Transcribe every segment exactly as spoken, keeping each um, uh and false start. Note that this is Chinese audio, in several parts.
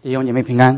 弟兄姐妹平安。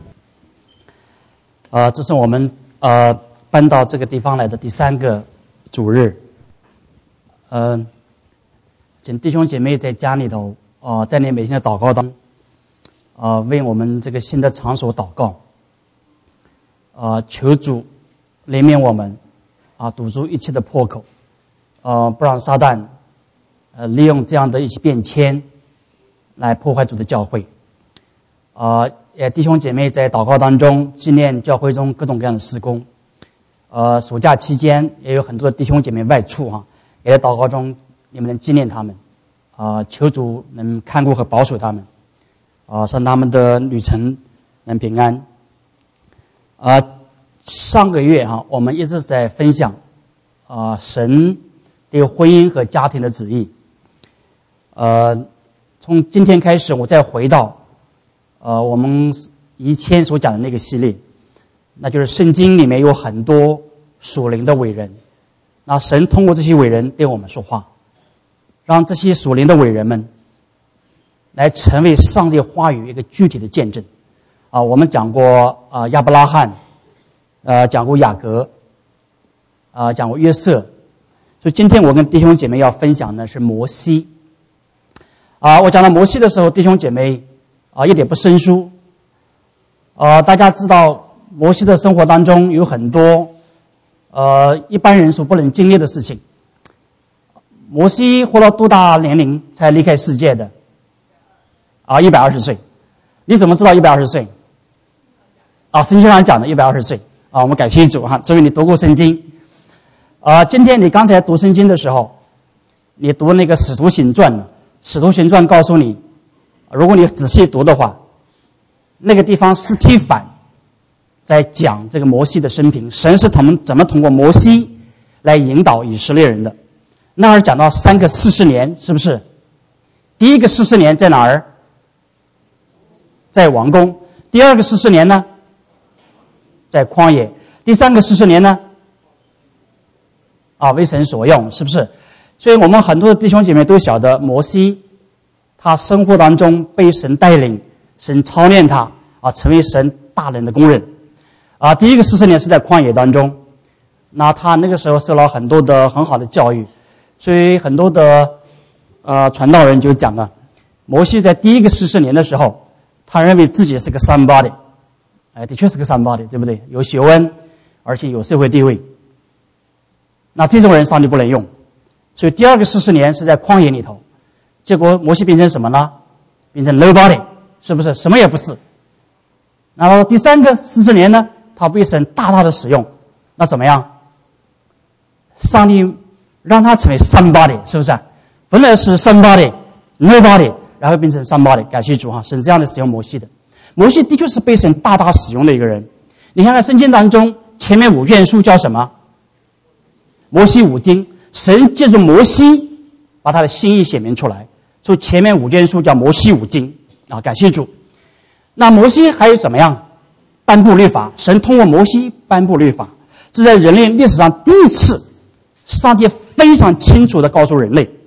呃，这是我们呃搬到这个地方来的第三个主日。呃，请弟兄姐妹在家里头，呃，在你每天的祷告当中，呃，为我们这个新的场所祷告。呃，求主怜悯我们，啊，堵住一切的破口，呃，不让撒旦呃利用这样的一些变迁来破坏主的教会。呃，也弟兄姐妹在祷告当中纪念教会中各种各样的事工。呃，暑假期间也有很多的弟兄姐妹外出哈，也在祷告中你们能纪念他们，啊、呃，求主能看顾和保守他们，啊、呃，让他们的旅程能平安。啊、呃，上个月哈，我们一直在分享啊、呃、神对婚姻和家庭的旨意。呃，从今天开始，我再回到。呃，我们以前所讲的那个系列，那就是圣经里面有很多属灵的伟人，那神通过这些伟人对我们说话，让这些属灵的伟人们来成为上帝话语一个具体的见证。啊、呃，我们讲过啊、呃、亚伯拉罕，呃，讲过雅各，啊、呃，讲过约瑟，所以今天我跟弟兄姐妹要分享的是摩西。啊、呃，我讲到摩西的时候，弟兄姐妹。啊，一点不生疏。呃，大家知道摩西的生活当中有很多呃一般人所不能经历的事情。摩西活了多大年龄才离开世界的？啊，一百二十岁。你怎么知道一百二十岁？啊，圣经上讲的一百二十岁。啊，我们感谢主哈，所以你读过圣经。啊，今天你刚才读圣经的时候，你读那个使徒行传了，使徒行传告诉你。如果你仔细读的话，那个地方司提反在讲这个摩西的生平，神是他们怎么通过摩西来引导以色列人的。那儿讲到三个四十年，是不是？第一个四十年在哪儿？在王宫。第二个四十年呢？在旷野。第三个四十年呢？啊，为神所用，是不是？所以我们很多的弟兄姐妹都晓得摩西。他生活当中被神带领，神操练他啊，成为神大能的工人啊。第一个四十年是在旷野当中，那他那个时候受了很多的很好的教育，所以很多的呃传道人就讲了，摩西在第一个四十年的时候，他认为自己是个 somebody， 哎，的确是个 somebody， 对不对？有学问，而且有社会地位。那这种人上帝不能用，所以第二个四十年是在旷野里头。结果摩西变成什么呢？变成 nobody， 是不是？什么也不是。然后第三个四十年呢，他被神大大的使用，那怎么样？上帝让他成为 somebody， 是不是？本来是 somebody nobody， 然后变成 somebody， 感谢主哈，神这样的使用摩西的。摩西的确是被神大大使用的一个人。你看看圣经当中前面五卷书叫什么？摩西五经，神借助摩西把他的心意显明出来。所以前面五卷书叫摩西五经啊，感谢主。那摩西还有怎么样？颁布律法，神通过摩西颁布律法，这在人类历史上第一次，上帝非常清楚地告诉人类，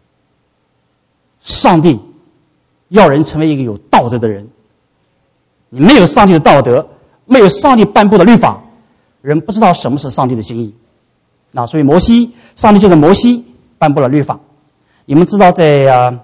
上帝要人成为一个有道德的人。你没有上帝的道德，没有上帝颁布的律法，人不知道什么是上帝的心意。那所以摩西，上帝就是摩西颁布了律法。你们知道在啊，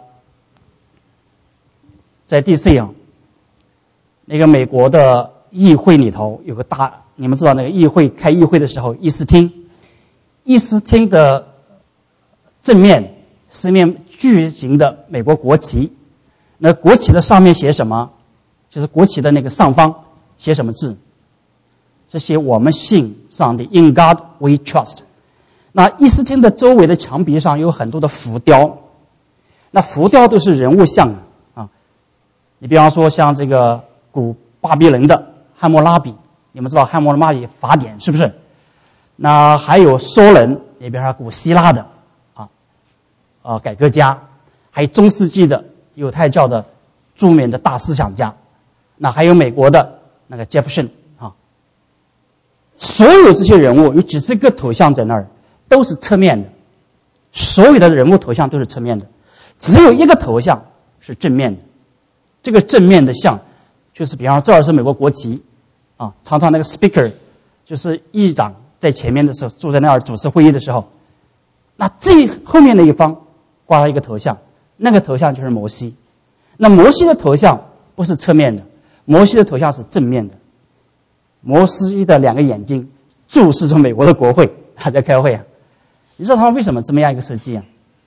在 D C 啊，那个美国的议会里头有个大，你们知道那个议会开议会的时候，议事厅，议事厅的正面是一面巨型的美国国旗，那国旗的上面写什么？就是国旗的那个上方写什么字？是写我们信上帝 ，In God we trust。那议事厅的周围的墙壁上有很多的浮雕，那浮雕都是人物像啊。你比方说像这个古巴比伦的汉谟拉比，你们知道汉谟拉比法典是不是？那还有梭伦，你比方说古希腊的啊啊改革家，还有中世纪的犹太教的著名的大思想家，那还有美国的那个杰弗逊啊。所有这些人物有几十个头像在那儿。都是侧面的，所有的人物头像都是侧面的，只有一个头像是正面的。这个正面的像就是比方说这儿是美国国旗啊，常常那个 speaker 就是议长在前面的时候，坐在那儿主持会议的时候，那最后面的一方挂了一个头像，那个头像就是摩西。那摩西的头像不是侧面的，摩西的头像是正面的。摩西的两个眼睛注视着美国的国会，还在开会啊。你知道他们为什么这么样一个设计啊？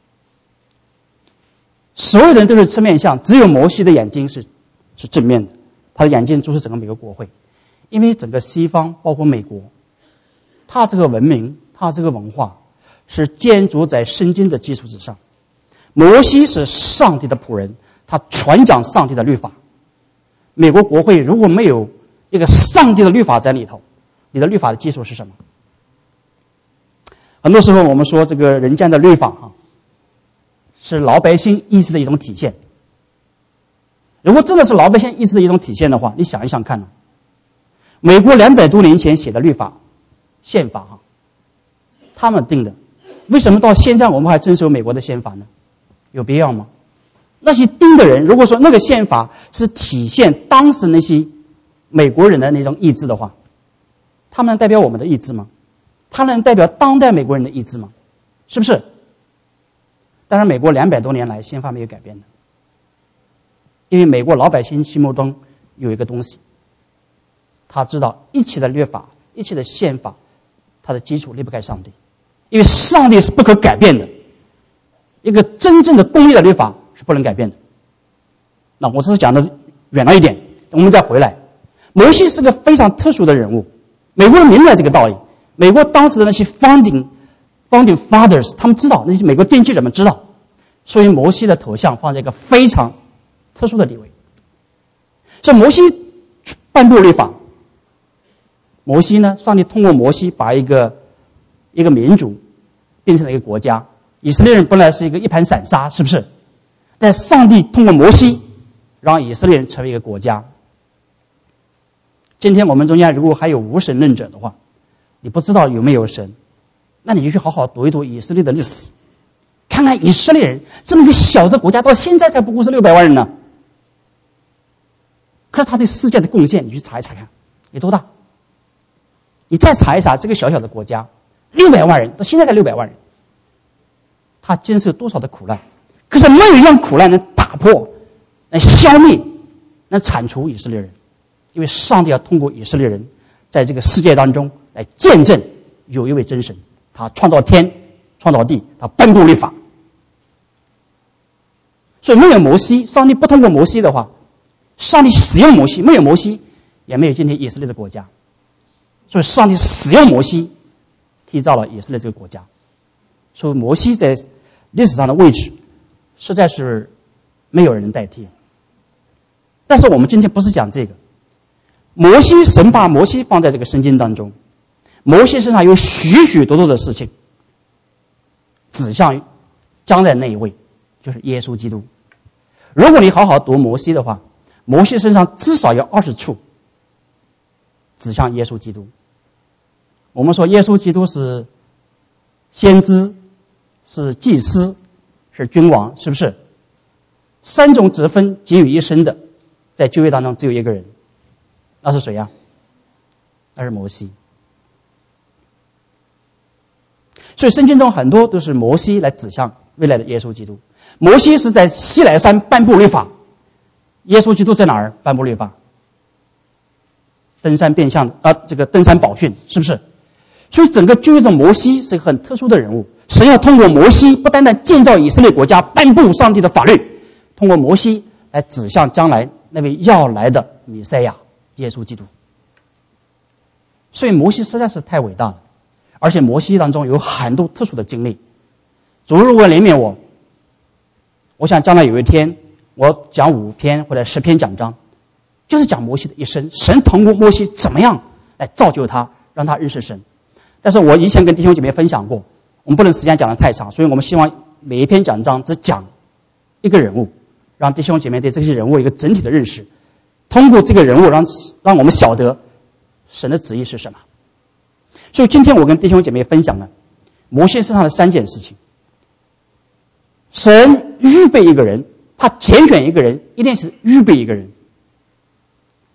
所有人都是侧面像，只有摩西的眼睛是是正面的，他的眼睛注视整个美国国会。因为整个西方包括美国，他这个文明，他这个文化是建筑在圣经的基础之上。摩西是上帝的仆人，他传讲上帝的律法。美国国会如果没有一个上帝的律法在里头，你的律法的基础是什么？很多时候我们说这个人间的律法啊，是老百姓意识的一种体现。如果真的是老百姓意识的一种体现的话，你想一想看呢、啊？美国两百多年前写的律法、宪法啊，他们定的，为什么到现在我们还遵守美国的宪法呢？有必要吗？那些定的人，如果说那个宪法是体现当时那些美国人的那种意志的话，他们能代表我们的意志吗？他能代表当代美国人的意志吗？是不是？当然，美国两百多年来宪法没有改变的，因为美国老百姓心目中有一个东西。他知道一切的律法、一切的宪法，它的基础离不开上帝，因为上帝是不可改变的。一个真正的公义的律法是不能改变的。那我只是讲的远了一点，我们再回来。摩西是个非常特殊的人物，美国人明白这个道理。美国当时的那些 founding founding fathers， 他们知道，那些美国奠基者们知道，所以摩西的头像放在一个非常特殊的地位。所以摩西颁布律法。摩西呢，上帝通过摩西把一个一个民族变成了一个国家。以色列人本来是一个一盘散沙，是不是？但上帝通过摩西让以色列人成为一个国家。今天我们中间如果还有无神论者的话，你不知道有没有神，那你就去好好读一读以色列的历史，看看以色列人这么一个小的国家到现在才不过是六百万人呢，可是他对世界的贡献，你去查一查看有多大。你再查一查这个小小的国家，六百万人到现在才六百万人，他经受多少的苦难？可是没有一样苦难能打破、能消灭、能铲除以色列人，因为上帝要通过以色列人在这个世界当中来见证有一位真神，他创造天、创造地，他颁布律法。所以没有摩西，上帝不通过摩西的话，上帝使用摩西，没有摩西也没有今天以色列的国家。所以上帝使用摩西缔造了以色列这个国家。所以摩西在历史上的位置实在是没有人能代替。但是我们今天不是讲这个，摩西，神把摩西放在这个圣经当中，摩西身上有许许多多的事情指向将来那一位，就是耶稣基督。如果你好好读摩西的话，摩西身上至少有二十处指向耶稣基督。我们说耶稣基督是先知，是祭司，是君王，是不是？三种职分集于一身的，在旧约当中只有一个人，那是谁呀、啊？那是摩西。所以圣经中很多都是摩西来指向未来的耶稣基督。摩西是在西乃山颁布律法，耶稣基督在哪儿颁布律法？登山变相啊，这个登山宝训，是不是？所以整个旧约中摩西是一个很特殊的人物。神要通过摩西不单单建造以色列国家，颁布上帝的法律，通过摩西来指向将来那位要来的弥赛亚耶稣基督。所以摩西实在是太伟大了，而且摩西当中有很多特殊的经历。主如果怜悯我，我想将来有一天我讲五篇或者十篇讲章，就是讲摩西的一生，神通过摩西怎么样来造就他，让他认识神。但是我以前跟弟兄姐妹分享过，我们不能时间讲得太长，所以我们希望每一篇讲章只讲一个人物，让弟兄姐妹对这些人物有一个整体的认识，通过这个人物让让我们晓得神的旨意是什么。所以今天我跟弟兄姐妹分享了摩西身上的三件事情。神预备一个人，他拣选一个人，一定是预备一个人。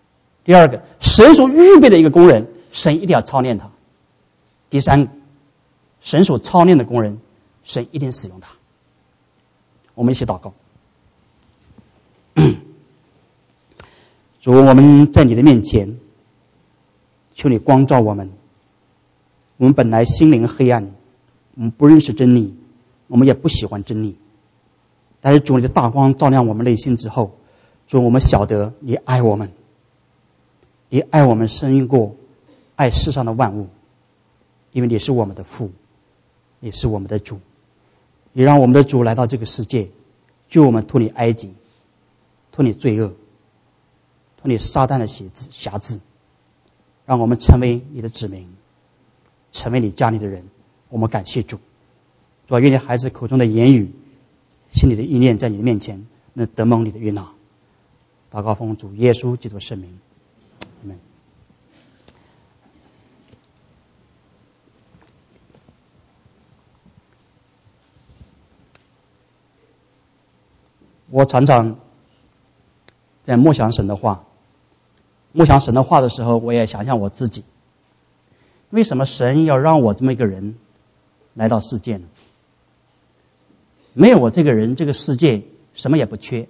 第二个，神所预备的一个工人，神一定要操练他。第三个，神所操练的工人，神一定使用他。我们一起祷告。主，我们在你的面前，求你光照我们。我们本来心灵黑暗，我们不认识真理，我们也不喜欢真理。但是主，你的大光照亮我们内心之后，主，我们晓得你爱我们，你爱我们胜过爱世上的万物，因为你是我们的父，也是我们的主。你让我们的主来到这个世界，救我们脱离埃及，脱离罪恶，脱离撒旦的辖制辖制，让我们成为你的子民，成为你家里的人。我们感谢主。主啊，愿你孩子口中的言语，心里的意念，在你的面前能得蒙你的悦纳。祷告奉主耶稣基督圣名，阿们。我常常在默想神的话，默想神的话的时候，我也想想我自己，为什么神要让我这么一个人来到世界呢？没有我这个人，这个世界什么也不缺。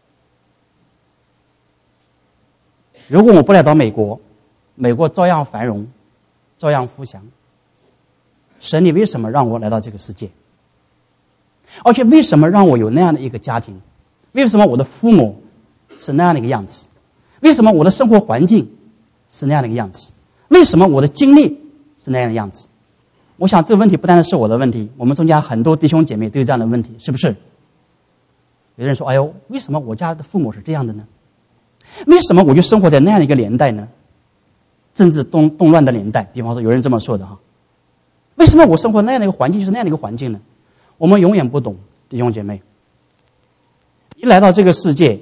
如果我不来到美国，美国照样繁荣，照样富强。神，你为什么让我来到这个世界？而且为什么让我有那样的一个家庭？为什么我的父母是那样的一个样子？为什么我的生活环境是那样的一个样子？为什么我的经历是那样的样子？我想这个问题不单是我的问题，我们中间很多弟兄姐妹都有这样的问题，是不是？有人说，哎呦，为什么我家的父母是这样的呢？为什么我就生活在那样的一个年代呢？政治动动乱的年代，比方说有人这么说的哈。为什么我生活那样的一个环境就是那样的一个环境呢？我们永远不懂，弟兄姐妹。一来到这个世界，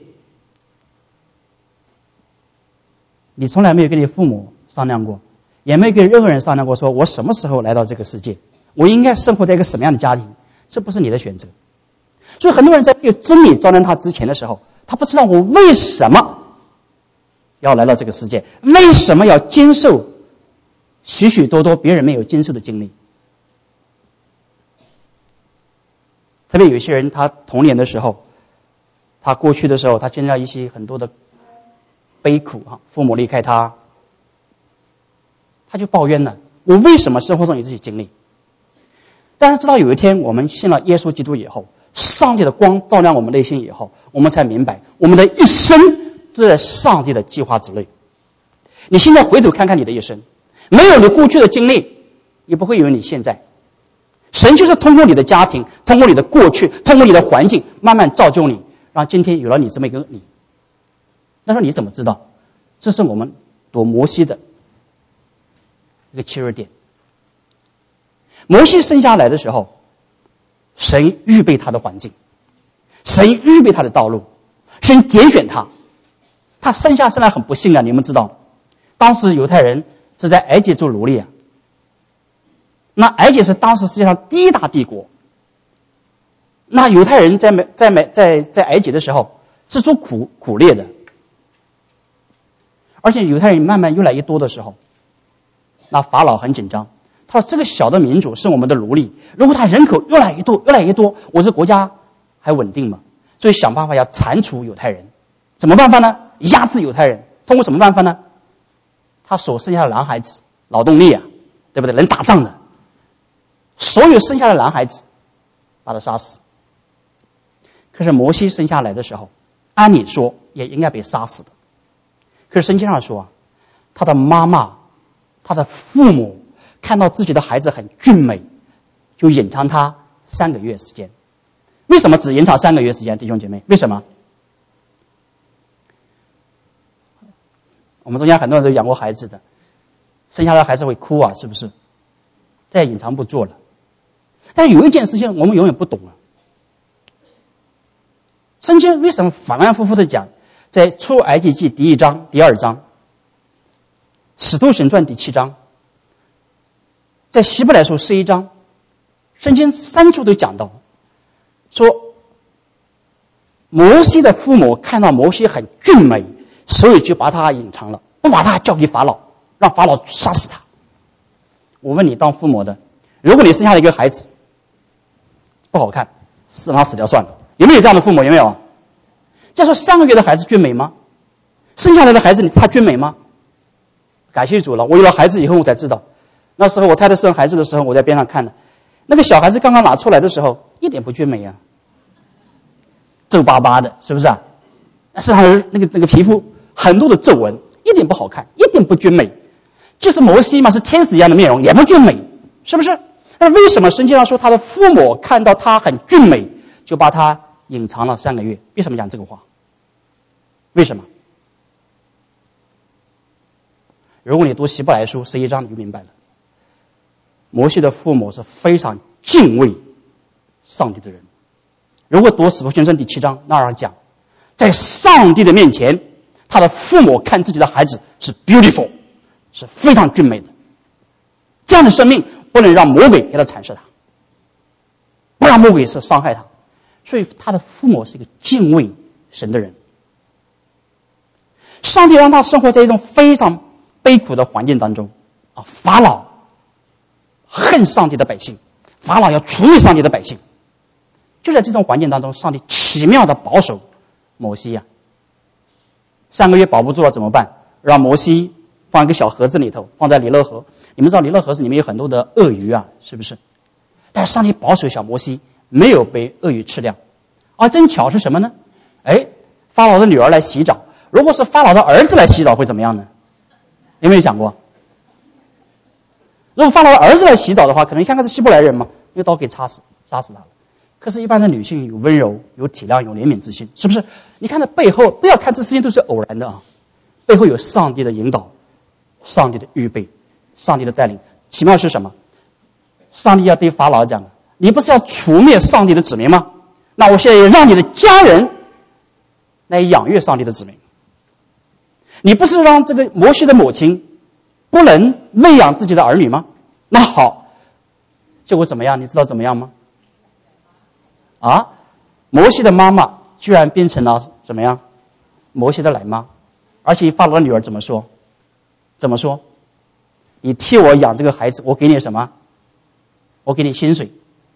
你从来没有跟你父母商量过，也没有跟任何人商量过，说我什么时候来到这个世界，我应该生活在一个什么样的家庭，这不是你的选择。所以很多人在没有真理照亮他之前的时候，他不知道我为什么要来到这个世界，为什么要经受许许多多别人没有经受的经历。特别有些人，他童年的时候，他过去的时候，他经历了一些很多的悲苦啊，父母离开他，他就抱怨了，我为什么生活中有这些经历？但是直到有一天我们信了耶稣基督以后，上帝的光照亮我们内心以后，我们才明白我们的一生都在上帝的计划之内。你现在回头看看你的一生，没有你过去的经历，也不会有你现在。神就是通过你的家庭，通过你的过去，通过你的环境，慢慢造就你，让今天有了你这么一个你。那时候你怎么知道？这是我们读摩西的一个切入点。摩西生下来的时候，神预备他的环境，神预备他的道路，神拣选他。他生下生来很不幸啊，你们知道，当时犹太人是在埃及做奴隶啊。那埃及是当时世界上第一大帝国。那犹太人在在在在埃及的时候是做苦苦猎的，而且犹太人慢慢越来越多的时候，那法老很紧张，他说这个小的民族是我们的奴隶，如果他人口越来越多越来越多，我这国家还稳定吗？所以想办法要铲除犹太人。怎么办法呢？压制犹太人。通过什么办法呢？他所生下的男孩子劳动力啊，对不对？能打仗的，所有生下的男孩子把他杀死。可是摩西生下来的时候，按理说也应该被杀死的。可是圣经上说啊，他的妈妈他的父母看到自己的孩子很俊美，就隐藏他三个月时间。为什么只隐藏三个月时间，弟兄姐妹？为什么？我们中间很多人都养过孩子的，生下来孩子会哭啊，是不是？再隐藏不做了。但有一件事情我们永远不懂啊，圣经为什么反反复复的讲，在出埃及记第一章、第二章，使徒行传第七章，在希伯来书十一章，圣经三处都讲到，说摩西的父母看到摩西很俊美，所以就把他隐藏了， 不把他交给法老，让法老杀死他。我问你，当父母的，如果你生下了一个孩子不好看，让他死掉算了，有没有这样的父母？有没有？再说三个月的孩子俊美吗？生下来的孩子他俊美吗？感谢主了，我有了孩子以后我才知道，那时候我太太生孩子的时候，我在边上看的，那个小孩子刚刚拿出来的时候一点不俊美啊，皱巴巴的，是不是啊？身上那个那个皮肤很多的皱纹，一点不好看，一点不俊美。就是摩西嘛，是天使一样的面容，也不俊美，是不是？但为什么圣经上说他的父母看到他很俊美，就把他隐藏了三个月？为什么讲这个话？为什么？如果你读希伯来书十一章，你就明白了。摩西的父母是非常敬畏上帝的人。如果读使徒行传第七章，那样讲，在上帝的面前，他的父母看自己的孩子是 beautiful， 是非常俊美的。这样的生命不能让魔鬼给他阐释他，不让魔鬼是伤害他。所以他的父母是一个敬畏神的人。上帝让他生活在一种非常悲苦的环境当中啊，法老恨上帝的百姓，法老要除灭上帝的百姓。就在这种环境当中，上帝奇妙的保守摩西呀、啊，三个月保不住了怎么办？让摩西放一个小盒子里头，放在尼罗河。你们知道尼罗河子里面有很多的鳄鱼啊，是不是？但是上帝保守小摩西没有被鳄鱼吃掉。而真巧是什么呢？哎，法老的女儿来洗澡，如果是法老的儿子来洗澡会怎么样呢？有没有想过？如果法老的儿子来洗澡的话，可能一看看是希伯来人嘛，用刀给插死，杀死他了。可是，一般的女性有温柔、有体谅、有怜悯之心，是不是？你看到背后，不要看这事情都是偶然的啊，背后有上帝的引导、上帝的预备、上帝的带领。奇妙是什么？上帝要对法老讲：“你不是要除灭上帝的子民吗？那我现在也让你的家人来养育上帝的子民。你不是让这个摩西的母亲不能喂养自己的儿女吗？那好，结果怎么样？你知道怎么样吗？啊，摩西的妈妈居然变成了怎么样？摩西的奶妈，而且法老的女儿怎么说？怎么说？你替我养这个孩子，我给你什么？我给你薪水。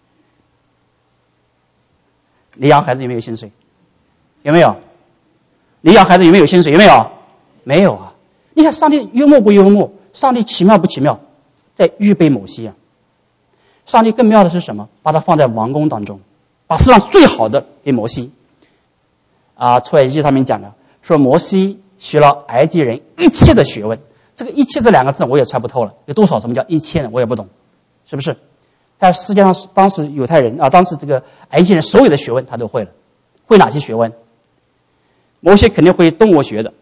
你养孩子有没有薪水？有没有？你养孩子有没有薪水？有没有？没有啊！你看上帝幽默不幽默？上帝奇妙不奇妙？在预备摩西啊！上帝更妙的是什么？把他放在王宫当中，把世上最好的给摩西。啊，出埃及记上面讲的，说摩西学了埃及人一切的学问。这个一切这两个字我也揣不透了，有多少什么叫一切呢？我也不懂，是不是？但世界上当时犹太人啊，当时这个埃及人所有的学问他都会了。会哪些学问？摩西肯定会动物学的。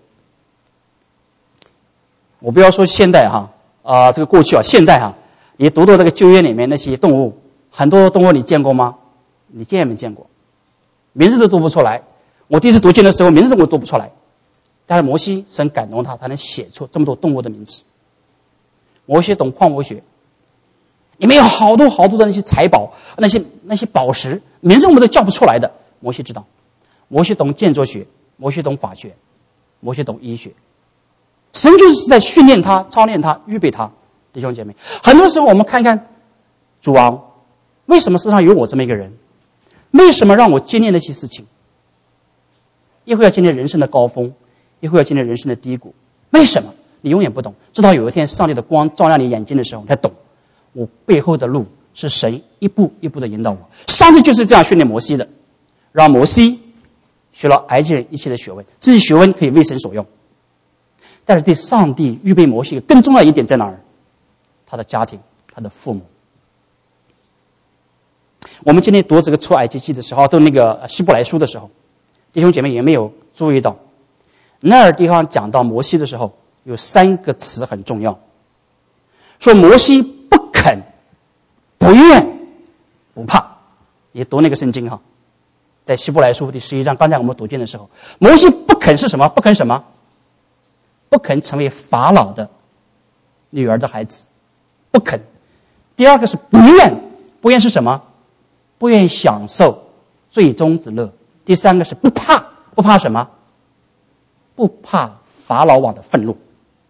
我不要说现代哈啊、呃，这个过去啊，现代哈，你读到这个旧约里面那些动物，很多动物你见过吗？你见也没见过，名字都读不出来。我第一次读经的时候，名字我读不出来。但是摩西神感动他，他能写出这么多动物的名字。摩西懂矿物学，里面有好多好多的那些财宝，那些那些宝石，名字我们都叫不出来的，摩西知道。摩西懂建筑学，摩西懂法学，摩西懂医学。神就是在训练他、操练他、预备他。弟兄姐妹，很多时候我们看看主啊，为什么世上有我这么一个人？为什么让我经历那些事情？一会要经历人生的高峰，一会要经历人生的低谷。为什么？你永远不懂，直到有一天上帝的光照亮你眼睛的时候，你才懂。我背后的路是神一步一步的引导我。上帝就是这样训练摩西的，让摩西学了埃及人一切的学问，这些学问可以为神所用。但是对上帝预备摩西更重要一点在哪儿？他的家庭，他的父母。我们今天读这个出埃及记的时候，读那个希伯来书的时候，弟兄姐妹有没有注意到那儿地方讲到摩西的时候，有三个词很重要，说摩西不肯、不愿、不怕。也读那个圣经哈，在希伯来书第十一章，刚才我们读经的时候，摩西不肯是什么？不肯什么？不肯成为法老的女儿的孩子，不肯。第二个是不愿，不愿是什么？不愿享受最终之乐。第三个是不怕，不怕什么？不怕法老王的愤怒。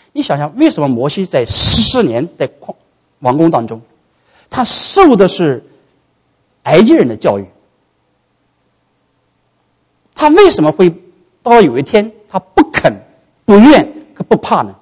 你想想，为什么摩西在十四年在王宫当中，他受的是埃及人的教育，他为什么会到有一天他不肯、不愿、不怕呢？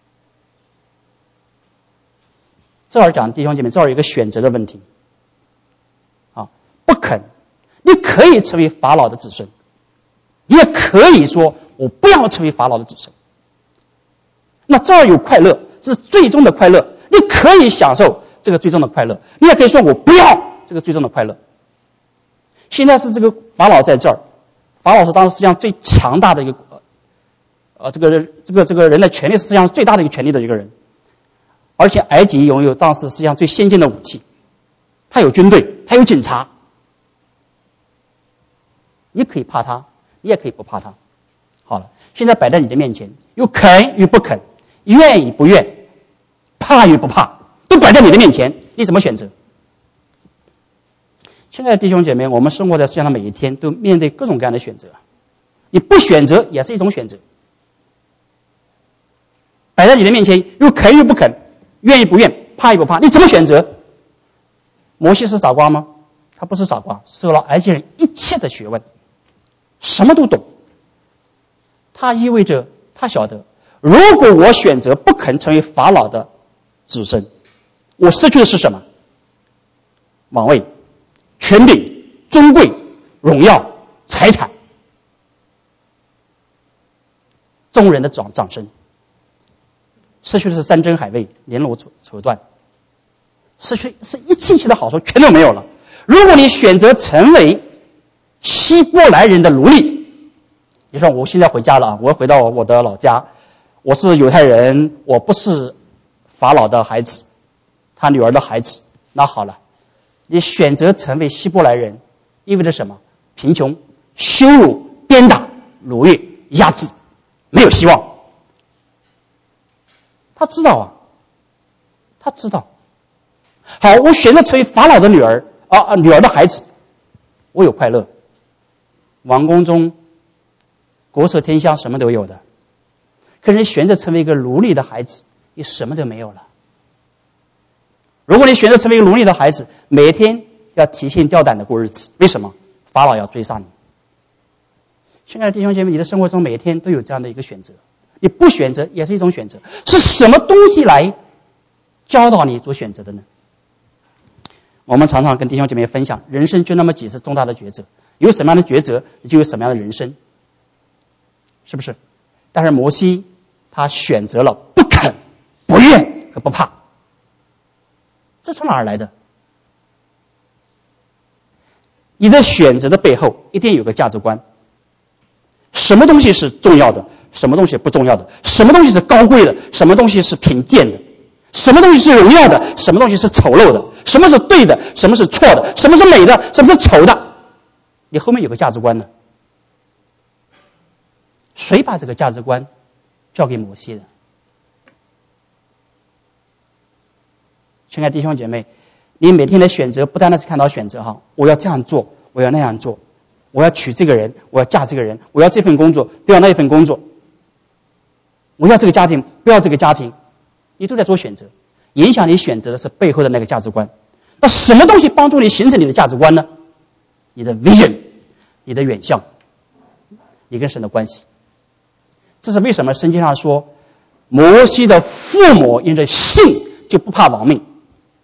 这儿讲弟兄姐妹，这儿有一个选择的问题啊，不肯，你可以成为法老的子孙，你也可以说我不要成为法老的子孙。那这儿有快乐，这是最终的快乐，你可以享受这个最终的快乐，你也可以说我不要这个最终的快乐。现在是这个法老在这儿，法老是当时世界上最强大的一个呃这个这个这个人的权力是世界上最大的一个权力的一个人，而且埃及拥有当时世界上最先进的武器，他有军队，他有警察，你可以怕他，你也可以不怕他。好了，现在摆在你的面前，有肯与不肯，愿与不愿，怕与不怕，都摆在你的面前，你怎么选择？现在的弟兄姐妹，我们生活在世界上每一天都面对各种各样的选择，你不选择也是一种选择。摆在你的面前，有肯与不肯，愿与不愿，怕与不怕，你怎么选择？摩西是傻瓜吗？他不是傻瓜，受了埃及人一切的学问，什么都懂。他意味着他晓得，如果我选择不肯成为法老的子孙，我失去的是什么？王位、权柄、尊贵、荣耀、财产，众人的掌掌声。失去的是山珍海味、联络绸缎，失去是一切一切的好处全都没有了。如果你选择成为希伯来人的奴隶，你说我现在回家了，我要回到我的老家，我是犹太人，我不是法老的孩子，他女儿的孩子，那好了，你选择成为希伯来人，意味着什么？贫穷、羞辱、鞭打、奴役、压制，没有希望。他知道啊，他知道。好，我选择成为法老的女儿啊啊，女儿的孩子，我有快乐，王宫中国色天香，什么都有的。可是你选择成为一个奴隶的孩子，你什么都没有了。如果你选择成为一个奴隶的孩子，每天要提心吊胆的过日子，为什么？法老要追杀你。亲爱的弟兄姐妹，你的生活中每天都有这样的一个选择，你不选择也是一种选择。是什么东西来教导你做选择的呢？我们常常跟弟兄姐妹分享，人生就那么几次重大的抉择，有什么样的抉择，你就有什么样的人生，是不是？但是摩西他选择了不肯、不愿和不怕，这从哪儿来的？你的选择的背后一定有个价值观，什么东西是重要的，什么东西不重要的，什么东西是高贵的，什么东西是贫贱的，什么东西是荣耀的，什么东西是丑陋的，什么是对的，什么是错的，什么是美的，什么是丑的，你后面有个价值观呢。谁把这个价值观交给摩西的？亲爱的弟兄姐妹，你每天的选择不单单是看到选择哈，我要这样做，我要那样做，我要娶这个人，我要嫁这个人，我要这份工作，不要那一份工作，我要这个家庭，不要这个家庭，你都在做选择。影响你选择的是背后的那个价值观。那什么东西帮助你形成你的价值观呢？你的 vision， 你的远向，你跟神的关系。这是为什么圣经上说摩西的父母因着信就不怕亡命，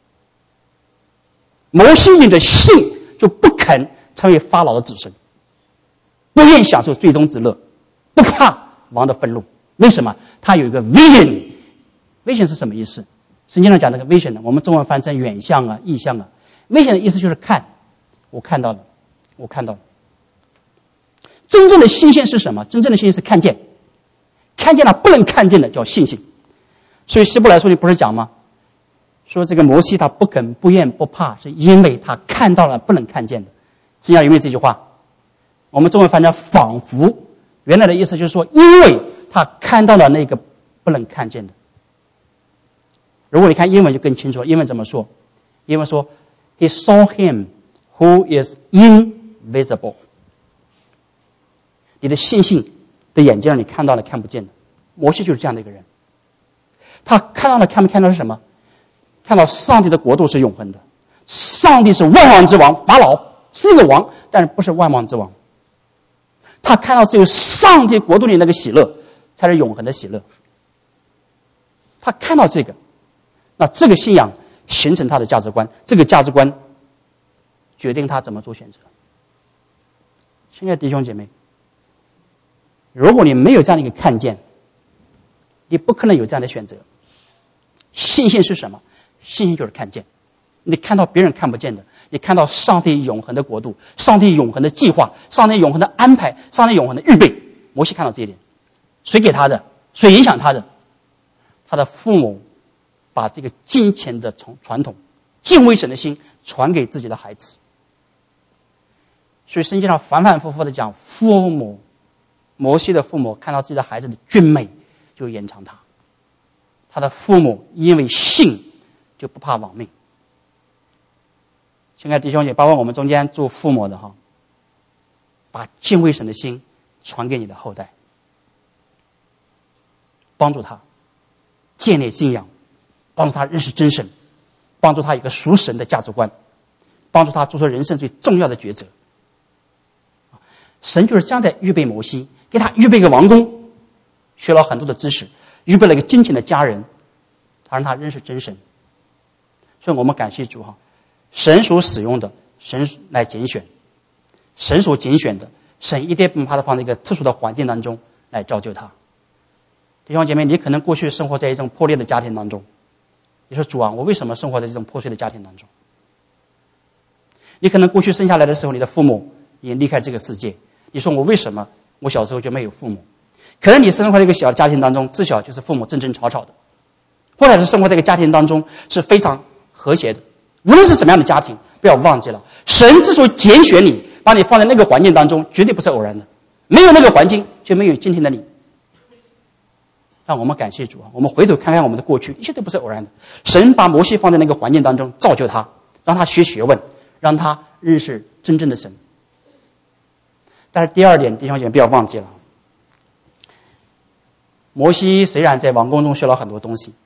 摩西因着信就不肯成为法老的子孙，不愿享受最终之乐，不怕王的愤怒。为什么？他有一个 vision。 vision 是什么意思？圣经上讲这个 vision 呢，我们中文翻成远向啊、意向啊。vision 的意思就是看，我看到了，我看到了。真正的信心是什么？真正的信心是看见，看见了不能看见的叫信心。所以希伯来书里不是讲吗？说这个摩西他不肯、不愿、不怕，是因为他看到了不能看见的。实际上有没有这句话？我们中文翻成仿佛，原来的意思就是说，因为他看到了那个不能看见的。如果你看英文就更清楚，英文怎么说？英文说 He saw him who is invisible。 你的信心的眼睛让你看到了看不见的。摩西就是这样的一个人， 他看到了，看没看到是什么？看到上帝的国度是永恒的，上帝是万王之王，法老是个王，但是不是万王之王。他看到只有上帝国度里那个喜乐才是永恒的喜乐。他看到这个，那这个信仰形成他的价值观，这个价值观决定他怎么做选择。亲爱的弟兄姐妹，如果你没有这样的一个看见，你不可能有这样的选择。信心是什么？信心就是看见。你看到别人看不见的，你看到上帝永恒的国度，上帝永恒的计划，上帝永恒的安排，上帝永恒的预备。摩西看到这一点，谁给他的？谁影响他的？他的父母把这个金钱的传统、敬畏神的心传给自己的孩子。所以圣经上反反复复的讲，父母，摩西的父母看到自己的孩子的俊美，就延长他。他的父母因为信，就不怕亡命。亲爱的弟兄姐妹，包括我们中间做父母的哈，把敬畏神的心传给你的后代，帮助他建立信仰，帮助他认识真神，帮助他有一个属神的价值观，帮助他做出人生最重要的抉择。神就是这样的预备摩西，给他预备一个王宫，学了很多的知识，预备了一个金钱的家人，他让他认识真神。所以我们感谢主哈，神所使用的，神来拣选，神所拣选的，神一定不把他放在一个特殊的环境当中来造就他。弟兄姐妹，你可能过去生活在一种破裂的家庭当中，你说主啊，我为什么生活在这种破碎的家庭当中？你可能过去生下来的时候，你的父母已经离开这个世界，你说我为什么我小时候就没有父母？可能你生活在一个小家庭当中，自小就是父母争争吵吵的，或者是生活在一个家庭当中是非常和谐的。无论是什么样的家庭，不要忘记了，神之所以拣选你，把你放在那个环境当中，绝对不是偶然的。没有那个环境，就没有今天的你。让我们感谢主啊！我们回头看看我们的过去，一切都不是偶然的。神把摩西放在那个环境当中，造就他，让他学学问，让他认识真正的神。但是第二点，弟兄姐妹不要忘记了，摩西虽然在王宫中学了很多东西，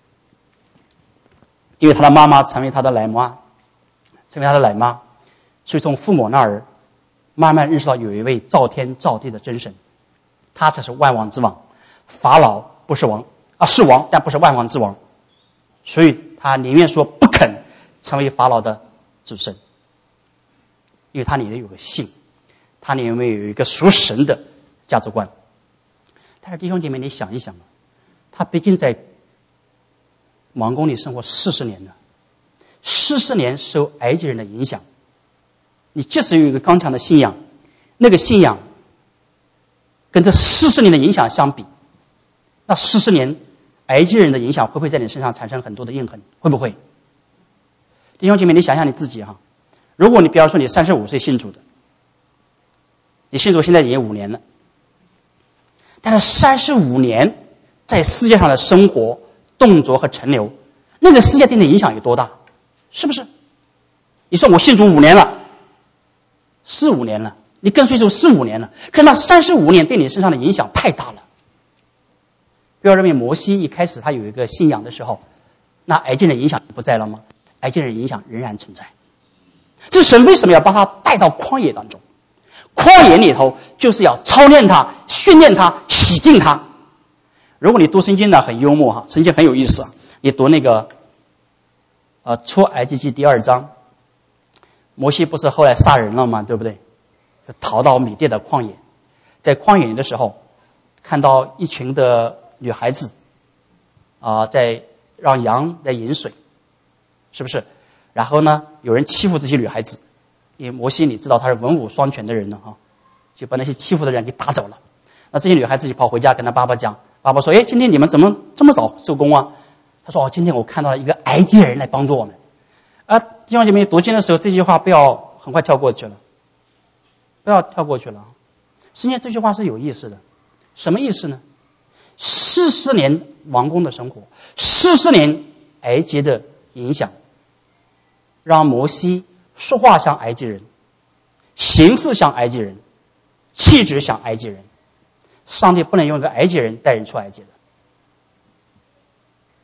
因为他的妈妈成为他的奶妈，成为他的奶妈，所以从父母那儿慢慢认识到有一位造天造地的真神，他才是万王之王。法老不是王啊，是王，但不是万王之王，所以他宁愿说不肯成为法老的子孙，因为他里面有个信，他里面有一个属神的价值观。但是弟兄姐妹，你想一想啊，他毕竟在王宫里生活四十年了，四十年受埃及人的影响，你即使有一个刚强的信仰，那个信仰跟这四十年的影响相比，那四十年埃及人的影响会不会在你身上产生很多的印痕？会不会？弟兄姐妹，你想想你自己哈，如果你比方说你三十五岁信主的，你信主现在已经五年了，但是三十五年在世界上的生活、动作和陈留，那个世界对你的影响有多大？是不是？你说我信主五年了，四五年了，你跟随主四五年了，可是那三十五年对你身上的影响太大了。不要认为摩西一开始他有一个信仰的时候，那埃及人的影响不在了吗？埃及人的影响仍然存在。这神为什么要把他带到旷野当中？旷野里头就是要操练他、训练他、洗净他。如果你读圣经呢，很幽默哈，圣经很有意思啊。你读那个呃出埃及记第二章，摩西不是后来杀人了吗？对不对？逃到米甸的旷野，在旷野里的时候，看到一群的女孩子啊、呃，在让羊来饮水，是不是？然后呢，有人欺负这些女孩子，因为摩西你知道他是文武双全的人呢哈，就把那些欺负的人给打走了。那这些女孩子就跑回家跟他爸爸讲，爸爸说：“哎，今天你们怎么这么早收工啊？”他说：“哦，今天我看到了一个埃及人来帮助我们。”啊，弟兄姐妹读经的时候，这句话不要很快跳过去了，不要跳过去了。实际上这句话是有意思的，什么意思呢？四十年王宫的生活，四十年埃及的影响，让摩西说话像埃及人，行事像埃及人，气质像埃及人。上帝不能用一个埃及人带人出埃及的。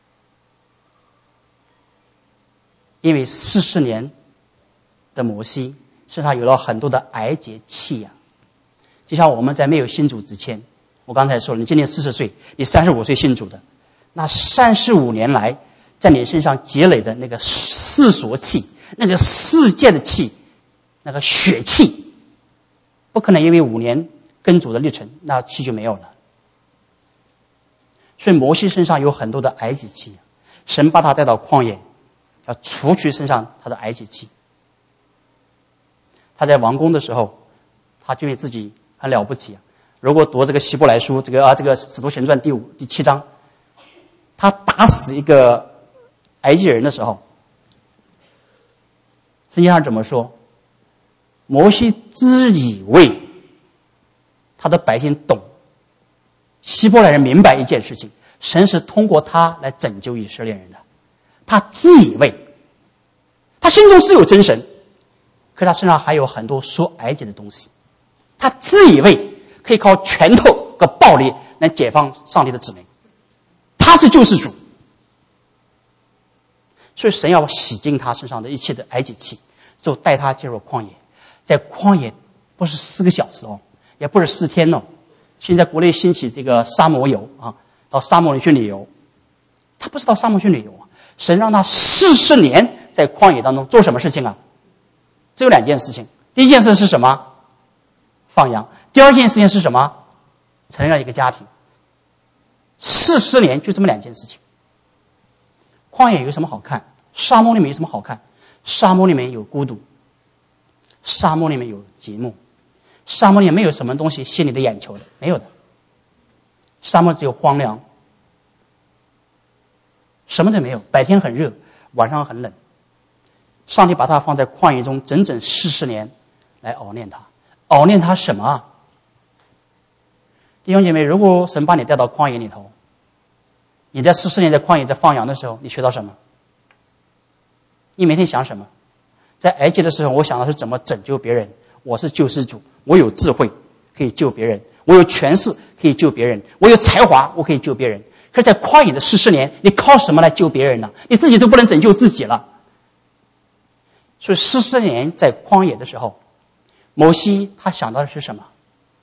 因为四十年的摩西身上有了很多的癌节气呀、啊。就像我们在没有信主之前，我刚才说了，你今年四十岁，你三十五岁信主的，那三十五年来在你身上积累的那个世俗气，那个世界的气，那个血气，不可能因为五年跟主的历程，那气就没有了。所以摩西身上有很多的癌节气，神把他带到旷野，要除去身上他的癌节气。他在王宫的时候，他觉得自己很了不起啊。如果读这个希伯来书，这个啊这个使徒行传第五第七章，他打死一个埃及人的时候，圣经上怎么说？摩西自以为他的百姓懂，希伯来人明白一件事情，神是通过他来拯救以色列人的。他自以为他心中是有真神，可是他身上还有很多说埃及的东西。他自以为可以靠拳头和暴力来解放上帝的子民，他是救世主。所以神要洗净他身上的一切的埃及气，就带他进入旷野。在旷野不是四个小时哦，也不是四天哦。现在国内兴起这个沙漠游啊，到沙漠里去旅游。他不是到沙漠去旅游啊，神让他四十年在旷野当中做什么事情啊？只有两件事情。第一件事是什么？放羊。第二件事情是什么？成立了一个家庭。四十年就这么两件事情。旷野有什么好看？沙漠里面有什么好看？沙漠里面有孤独，沙漠里面有寂寞，沙漠里面没有什么东西吸你的眼球的，没有的。沙漠只有荒凉，什么都没有。白天很热，晚上很冷。上帝把他放在旷野中整整四十年来熬炼他。熬炼他什么啊？弟兄姐妹，如果神把你带到旷野里头，你在四十年在旷野在放羊的时候，你学到什么？你每天想什么？在埃及的时候，我想的是怎么拯救别人。我是救世主，我有智慧可以救别人，我有权势可以救别人，我有才华我可以救别人。可是在旷野的四十年，你靠什么来救别人呢？你自己都不能拯救自己了。所以四十年在旷野的时候，摩西他想到的是什么？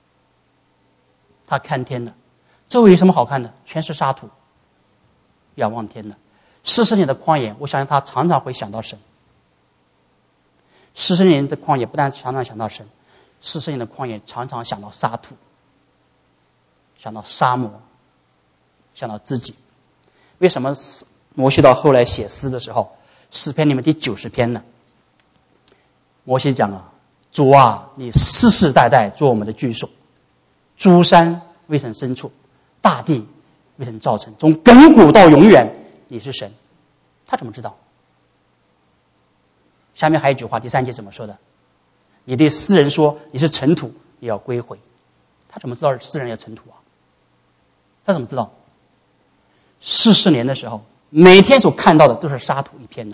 他看天的，周围有什么好看的？全是沙土，仰望天的。四十年的旷野，我相信他常常会想到神。四十年的旷野不但常常想到神，四十年的旷野常常想到沙土，想到沙漠，想到自己。为什么摩西到后来写诗的时候，诗篇里面第九十篇呢？摩西讲啊，主啊，你世世代代做我们的居所，诸山未曾生出，大地未曾造成，从亘古到永远，你是神。他怎么知道？下面还有一句话，第三节怎么说的？你对诗人说你是尘土，也要归回。他怎么知道诗人要尘土啊？他怎么知道？四十年的时候，每天所看到的都是沙土一片的，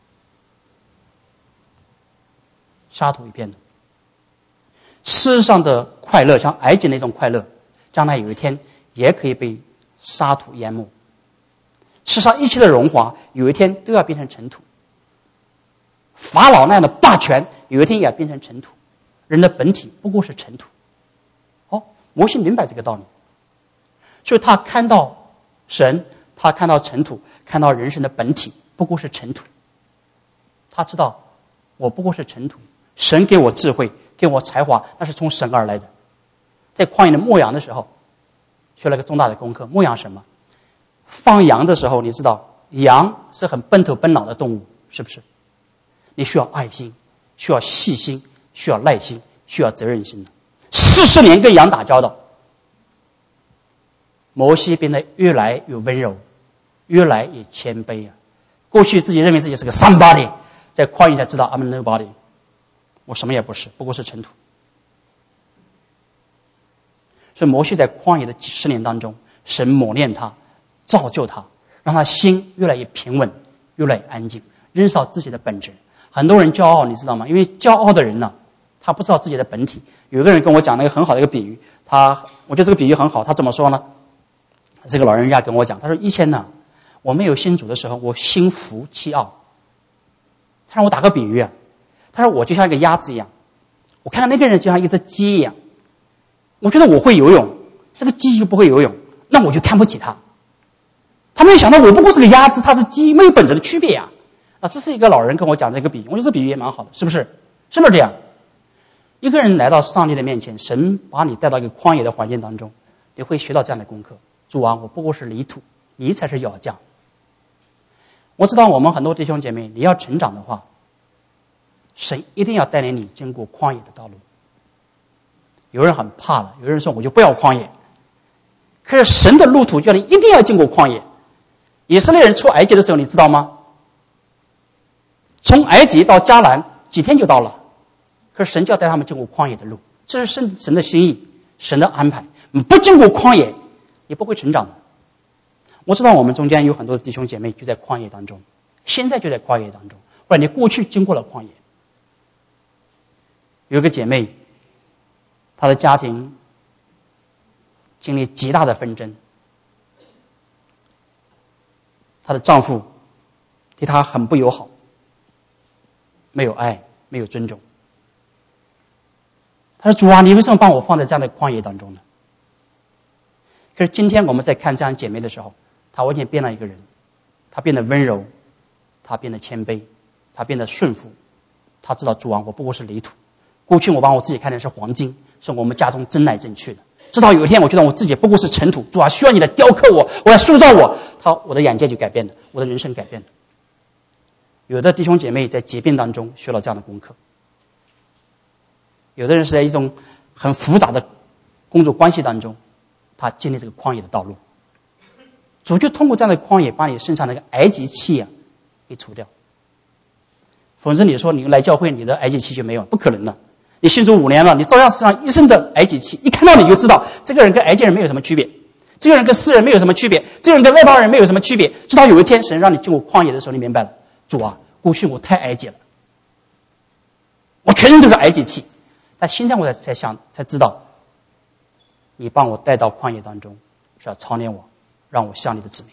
沙土一片的。世上的快乐，像埃及那种快乐，将来有一天也可以被沙土淹没。世上一切的荣华，有一天都要变成尘土。法老那样的霸权，有一天也要变成尘土。人的本体不过是尘土。哦，摩西明白这个道理，所以他看到神，他看到尘土，看到人生的本体不过是尘土。他知道我不过是尘土，神给我智慧，给我才华，那是从神而来的。在旷野的牧羊的时候，学了个重大的功课。牧羊什么？放羊的时候，你知道羊是很奔头奔脑的动物，是不是？你需要爱心，需要细心，需要耐心，需要责任心的。四十年跟羊打交道，摩西变得越来越温柔，越来越谦卑啊！过去自己认为自己是个 somebody， 在旷野才知道 I'm nobody， 我什么也不是，不过是尘土。所以摩西在旷野的几十年当中，神磨练他，造就他，让他心越来越平稳，越来越安静，认识到自己的本质。很多人骄傲，你知道吗？因为骄傲的人呢，他不知道自己的本体。有一个人跟我讲了一个很好的一个比喻，他我觉得这个比喻很好。他怎么说呢？这个老人家跟我讲，他说以前呢，我没有信主的时候，我心浮气傲， 他让我打个比喻啊，他说我就像一个鸭子一样，我看看那个人就像一只鸡一样，我觉得我会游泳，这个鸡就不会游泳，那我就看不起他。他没有想到我不过是个鸭子，他是鸡，没有本质的区别呀。啊，这是一个老人跟我讲这个比喻，我觉得这比喻也蛮好的，是不是？是不是这样？一个人来到上帝的面前，神把你带到一个旷野的环境当中，你会学到这样的功课。主啊，我不过是泥土，你才是窑匠。我知道我们很多弟兄姐妹，你要成长的话，神一定要带领你经过旷野的道路。有人很怕了，有人说我就不要旷野。可是神的路途叫你一定要经过旷野。以色列人出埃及的时候，你知道吗？从埃及到迦南几天就到了，可是神就要带他们经过旷野的路，这是神神的心意，神的安排。不经过旷野，你不会成长的。我知道我们中间有很多弟兄姐妹就在旷野当中，现在就在旷野当中，或者你过去经过了旷野。有一个姐妹，她的家庭经历极大的纷争，她的丈夫对她很不友好，没有爱，没有尊重。她说：“主啊，你为什么把我放在这样的旷野当中呢？”可是今天我们在看这样姐妹的时候，她完全变了一个人，她变得温柔，她变得谦卑，她变得顺服。她知道主啊，我不过是泥土。过去我把我自己看成是黄金，是我们家中争来争去的。直到有一天我觉得我自己不过是尘土，主啊，需要你来雕刻我，我来塑造我。他我的眼界就改变了，我的人生改变了。有的弟兄姐妹在疾病当中学了这样的功课，有的人是在一种很复杂的工作关系当中，他经历这个旷野的道路。主就通过这样的旷野，把你身上那个埃及气啊给除掉。否则你说你来教会，你的埃及气就没有，不可能的。你信主五年了，你照样身上一身的埃及气，一看到你就知道这个人跟埃及人没有什么区别，这个人跟世人没有什么区别，这个人跟外邦人没有什么区别。直到有一天神让你进入旷野的时候，你明白了，主啊，过去我太埃及了，我全身都是埃及气。但现在我才才想才知道，你把我带到旷野当中是要操练我，让我像你的子民。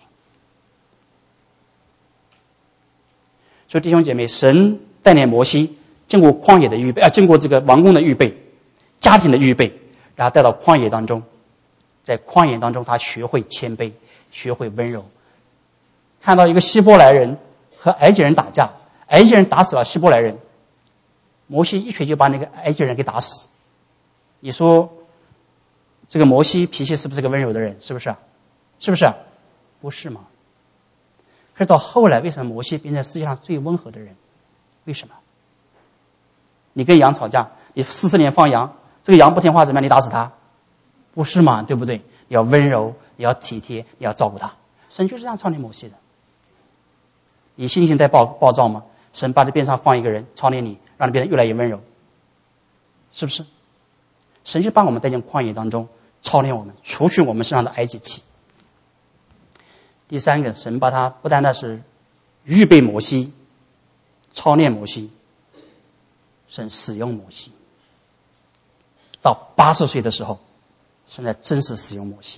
所以弟兄姐妹，神带领摩西经过旷野的预备啊，经过这个王宫的预备，家庭的预备，然后带到旷野当中。在旷野当中，他学会谦卑，学会温柔。看到一个希伯来人和埃及人打架，埃及人打死了希伯来人，摩西一锤就把那个埃及人给打死。你说这个摩西脾气是不是个温柔的人？是不是啊？是不是啊？不是吗？可是到后来，为什么摩西变成世界上最温和的人？为什么？你跟羊吵架，你四十年放羊，这个羊不听话怎么样？你打死它？不是嘛？对不对？你要温柔，你要体贴，你要照顾它。神就是这样操练摩西的。你心情在暴暴躁吗？神把这边上放一个人操练你，让你变得越来越温柔，是不是？神就把我们带进旷野当中，操练我们，除去我们身上的埃及气。第三个，神把他不单单是预备摩西，操练摩西，神使用摩西。到八十岁的时候，神在真实使用摩西。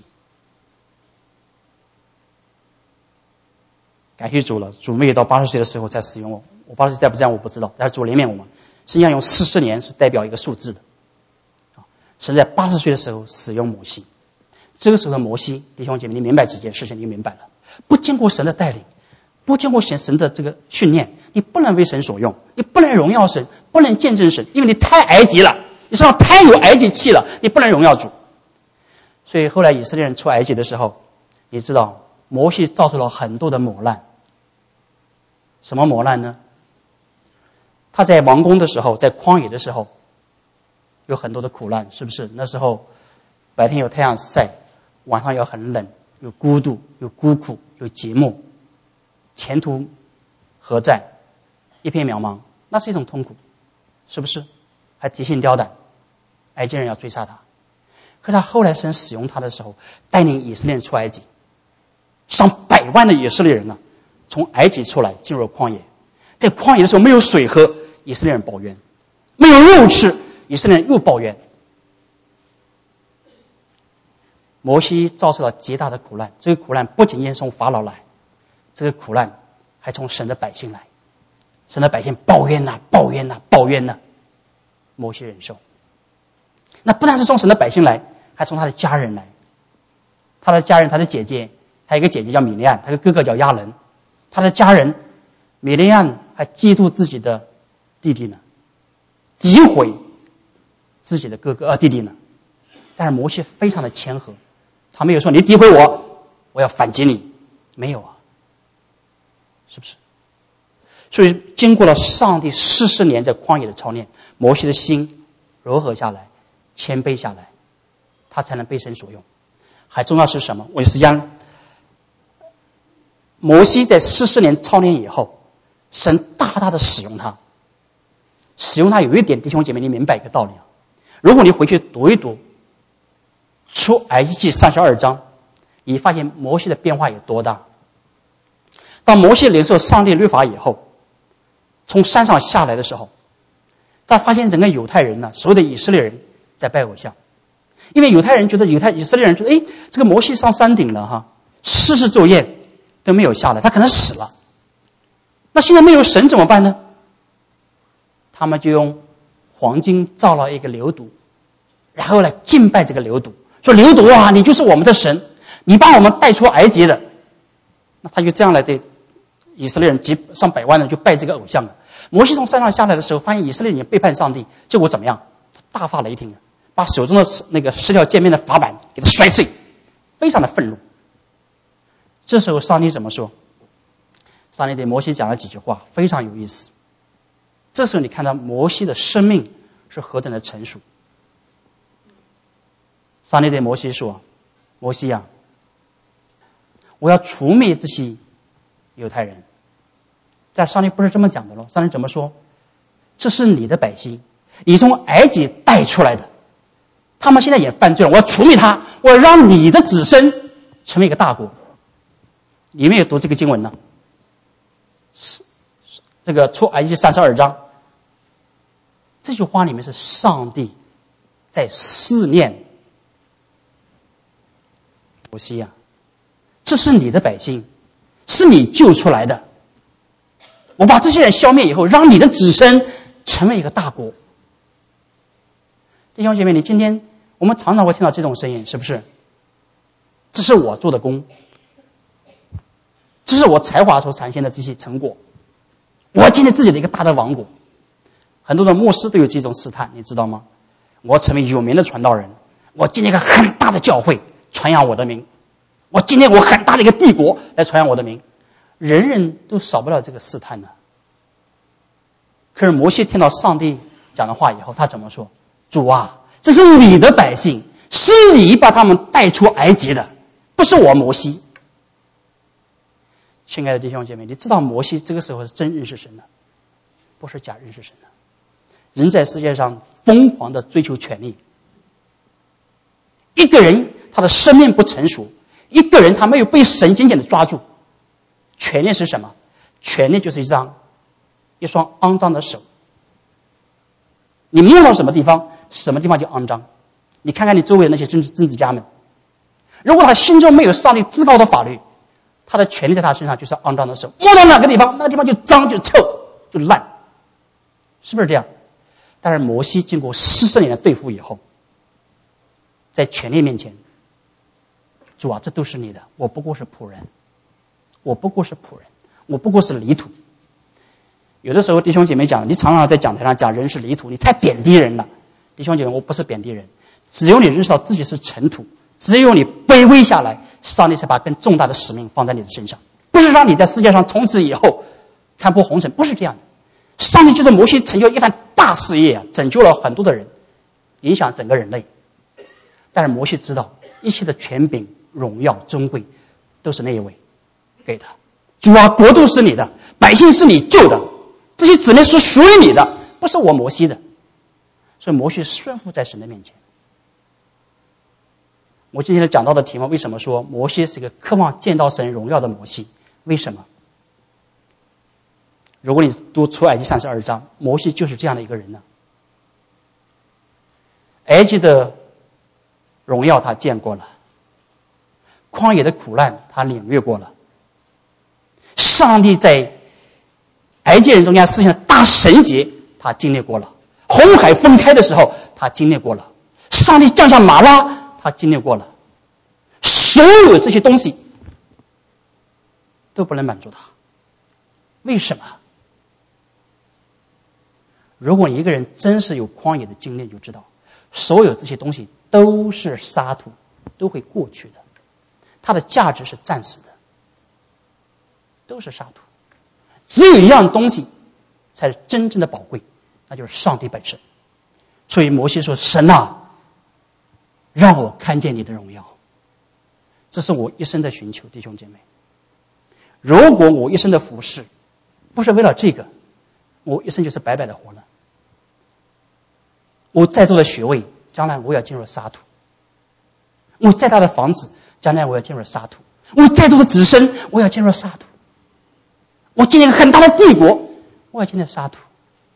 感谢主了，主没有到八十岁的时候才使用我，我八十岁在不在我不知道，但是主怜悯我们。实际上用四十年是代表一个数字的。神在八十岁的时候使用摩西，这个时候的摩西，弟兄姐妹，你明白几件事情，你就明白了。不经过神的带领，不经过神神的这个训练，你不能为神所用，你不能荣耀神，不能见证神，因为你太埃及了，你身上太有埃及气了，你不能荣耀主。所以后来以色列人出埃及的时候，你知道摩西造出了很多的磨难。什么磨难呢？他在王宫的时候，在旷野的时候有很多的苦难，是不是？那时候白天有太阳晒，晚上要很冷，有孤独，有孤苦，有寂寞，前途何在？一片渺茫，那是一种痛苦，是不是？还提心吊胆，埃及人要追杀他。可是他后来神使用他的时候，带领以色列人出埃及，上百万的以色列人啊，从埃及出来进入旷野。在旷野的时候没有水喝，以色列人抱怨；没有肉吃，以色列人又抱怨。摩西遭受了极大的苦难，这个苦难不仅仅从法老来，这个苦难还从神的百姓来。 神的百姓抱怨呐、抱怨呐、抱怨呐，摩西忍受。那不但是从神的百姓来，还从他的家人来。他的家人，他的姐姐，他有一个姐姐叫米利暗，他的哥哥叫亚伦。他的家人米利暗还嫉妒自己的弟弟呢，诋毁自己的哥哥呃弟弟呢。但是摩西非常的谦和，他没有说你诋毁我，我要反击你，没有啊，是不是？所以经过了上帝四十年在旷野的操练，摩西的心柔和下来，谦卑下来，他才能被神所用。还重要是什么？我实际上摩西在四十年操练以后，神大大的使用他。使用他有一点，弟兄姐妹，你明白一个道理啊。如果你回去读一读出埃及记三十二章，你发现摩西的变化有多大。当摩西领受上帝律法以后，从山上下来的时候，他发现整个犹太人呢，所有的以色列人在拜偶像。因为犹太人觉得犹太以色列人觉得，哎，这个摩西上山顶了哈，四十昼夜都没有下来，他可能死了。那现在没有神怎么办呢？他们就用黄金造了一个牛犊，然后来敬拜这个牛犊，说牛犊啊，你就是我们的神，你把我们带出埃及的。那他就这样来对以色列人几上百万人就拜这个偶像了。摩西从山上下来的时候，发现以色列人背叛上帝，结果怎么样？大发雷霆，把手中的那个十条诫命的法版给他摔碎，非常的愤怒。这时候上帝怎么说？上帝对摩西讲了几句话，非常有意思。这时候你看到摩西的生命是何等的成熟。上帝对摩西说：摩西啊，我要除灭这些犹太人。但上帝不是这么讲的咯，上帝怎么说？这是你的百姓，你从埃及带出来的，他们现在也犯罪了，我要除灭他，我要让你的子孙成为一个大国。你们有读这个经文呢？是这个出埃及三十二章，这句话里面是上帝在思念摩西啊，这是你的百姓，是你救出来的，我把这些人消灭以后，让你的子孙成为一个大国。弟兄姐妹，你今天我们常常会听到这种声音，是不是？这是我做的工，这是我才华所产生的这些成果，我要建立自己的一个大的王国。很多的牧师都有这种试探，你知道吗？我成为有名的传道人，我建立一个很大的教会，传扬我的名，我建立我很大的一个帝国来传扬我的名。人人都少不了这个试探的。可是摩西听到上帝讲的话以后，他怎么说？主啊，这是你的百姓，是你把他们带出埃及的，不是我摩西。亲爱的弟兄姐妹，你知道摩西这个时候是真认识神的，不是假认识神的。人在世界上疯狂的追求权力，一个人他的生命不成熟，一个人他没有被神紧紧的抓住。权力是什么？权力就是一张一双肮脏的手，你摸到什么地方，什么地方就肮脏。你看看你周围的那些政治政治家们，如果他心中没有上帝至高的法律，他的权力在他身上就是肮脏的手，摸到哪个地方，那个地方就脏就臭就烂，是不是这样？但是摩西经过四十年的对付以后，在权力面前，主啊，这都是你的，我不过是仆人，我不过是仆人，我不过是泥土。有的时候弟兄姐妹讲，你常常在讲台上讲人是泥土，你太贬低人了。弟兄姐妹，我不是贬低人，只有你认识到自己是尘土，只有你卑微下来，上帝才把更重大的使命放在你的身上，不是让你在世界上从此以后看破红尘，不是这样的。上帝就是摩西成就一番大事业啊，拯救了很多的人，影响整个人类。但是摩西知道一切的权柄、荣耀、尊贵都是那一位给的。主啊，国度是你的，百姓是你救的，这些子民是属于你的，不是我摩西的。所以摩西顺服在神的面前。我今天讲到的题目，为什么说摩西是一个渴望见到神荣耀的摩西？为什么？如果你读出埃及三十二章，摩西就是这样的一个人呢。埃及的荣耀他见过了，旷野的苦难他领略过了，上帝在埃及人中间实现的大神节，他经历过了；红海分开的时候，他经历过了；上帝降下马拉，他经历过了。所有这些东西都不能满足他。为什么？如果一个人真是有旷野的经历，你就知道所有这些东西都是沙土，都会过去的，它的价值是暂时的，都是沙土。只有一样东西才是真正的宝贵，那就是上帝本身。所以摩西说，神啊，让我看见你的荣耀。这是我一生的寻求，弟兄姐妹。如果我一生的服侍不是为了这个，我一生就是白白的活了。我再多的学位，将来我要进入沙土；我再大的房子，将来我要进入沙土；我再多的子孙，我要进入沙土；我建立一个很大的帝国，我要进入沙土。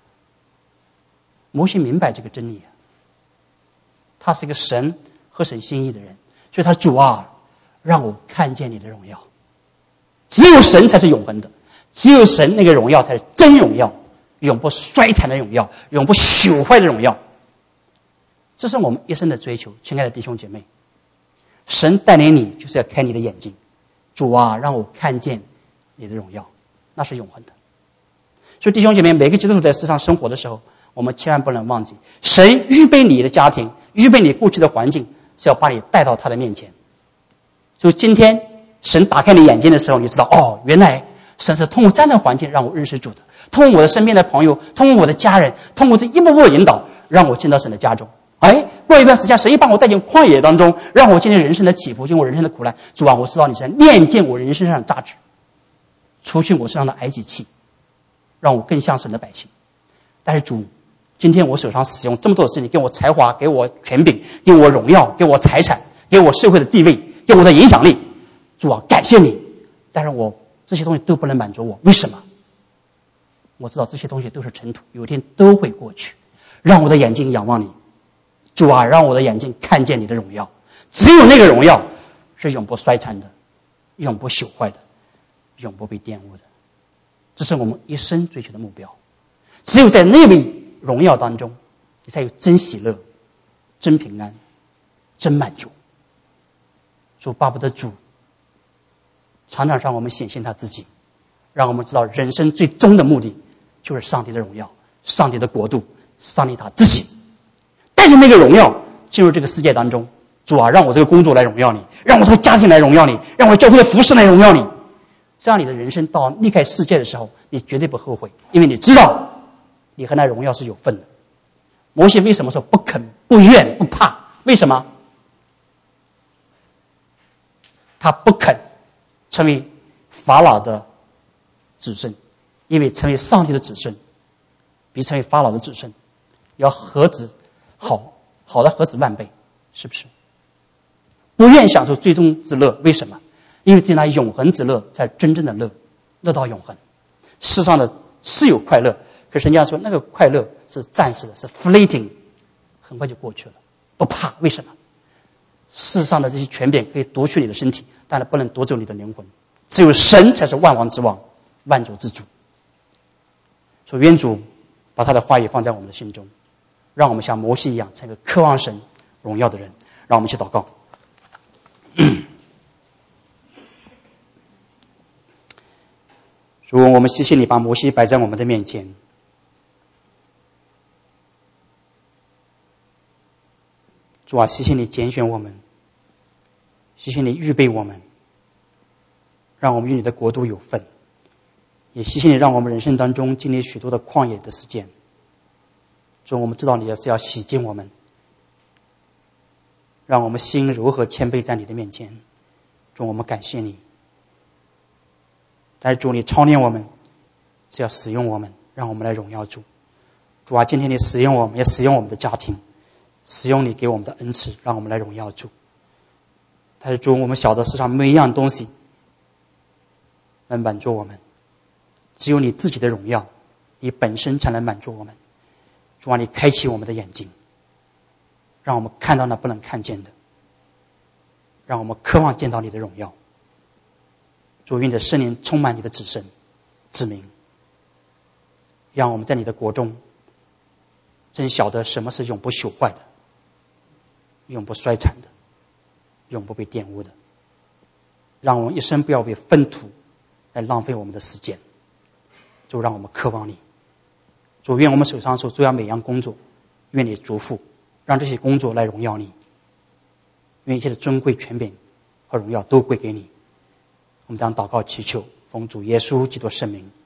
摩西明白这个真理，他是一个神合神心意的人，所以他主啊，让我看见你的荣耀。只有神才是永恒的，只有神那个荣耀才是真荣耀，永不衰残的荣耀，永不朽坏的荣耀。这是我们一生的追求，亲爱的弟兄姐妹。神带领你就是要开你的眼睛，主啊，让我看见你的荣耀，那是永恒的。所以弟兄姐妹，每个基督徒在世上生活的时候，我们千万不能忘记，神预备你的家庭，预备你过去的环境，是要把你带到他的面前。所以今天神打开你眼睛的时候，你知道，哦，原来神是通过这样的环境让我认识主的，通过我的身边的朋友，通过我的家人，通过这一步步的引导，让我进到神的家中。哎，过一段时间，神一把我带进旷野当中，让我经历人生的起伏，经过人生的苦难。主啊，我知道你是炼净我人生上的价值，除去我身上的癌疾气，让我更像神的百姓。但是主，今天我手上使用这么多的事情，给我才华，给我权柄，给我荣耀，给我财产，给我社会的地位，给我的影响力。主啊，感谢你。但是我这些东西都不能满足我，为什么？我知道这些东西都是尘土，有一天都会过去。让我的眼睛仰望你，主啊，让我的眼睛看见你的荣耀。只有那个荣耀是永不衰残的，永不朽坏的，永不被玷污的。这是我们一生追求的目标。只有在那位荣耀当中，你才有真喜乐、真平安、真满足。主巴不得主常常让我们显现他自己，让我们知道人生最终的目的就是上帝的荣耀，上帝的国度，上帝他自己。带着那个荣耀进入这个世界当中，主啊，让我这个工作来荣耀你，让我这个家庭来荣耀你，让我教会的服侍来荣耀你。这样你的人生到离开世界的时候，你绝对不后悔，因为你知道你和那荣耀是有份的。摩西为什么说不肯、不愿、不怕？为什么？他不肯成为法老的子孙，因为成为上帝的子孙比成为法老的子孙要何止好，好的何止万倍，是不是？不愿享受最终之乐，为什么？因为只有那永恒之乐才是真正的乐，乐到永恒。世上的是有快乐，可是人家说那个快乐是暂时的，是 fleeting， 很快就过去了。不怕，为什么？世上的这些权柄可以夺取你的身体，但是不能夺走你的灵魂。只有神才是万王之王，万主之主。所以愿主把他的话语放在我们的心中，让我们像摩西一样成为渴望神荣耀的人。让我们一起祷告。主，我们谢谢你把摩西摆在我们的面前。主啊，谢谢你拣选我们，谢谢你预备我们，让我们与你的国度有份。也谢谢你让我们人生当中经历许多的旷野的时间。主，我们知道你也是要洗净我们，让我们心柔和谦卑在你的面前。主，我们感谢你。但是主，你操练我们是要使用我们，让我们来荣耀主。主啊，今天你使用我们，也使用我们的家庭，使用你给我们的恩赐，让我们来荣耀主。但是主，我们晓得世上每一样东西能满足我们，只有你自己的荣耀，你本身才能满足我们。主啊，你开启我们的眼睛，让我们看到那不能看见的，让我们渴望见到你的荣耀。主，愿你的圣灵充满你的子孙子民， 让我们在你的国中真晓得什么是永不朽坏的，永不衰残的，永不被玷污的。让我们一生不要为粪土来浪费我们的时间。主，让我们渴望你。主，愿我们手上所做样每样工作，愿你祝福，让这些工作来荣耀你。愿一切的尊贵权柄和荣耀都归给你。我们将祷告祈求，奉主耶稣基督圣名。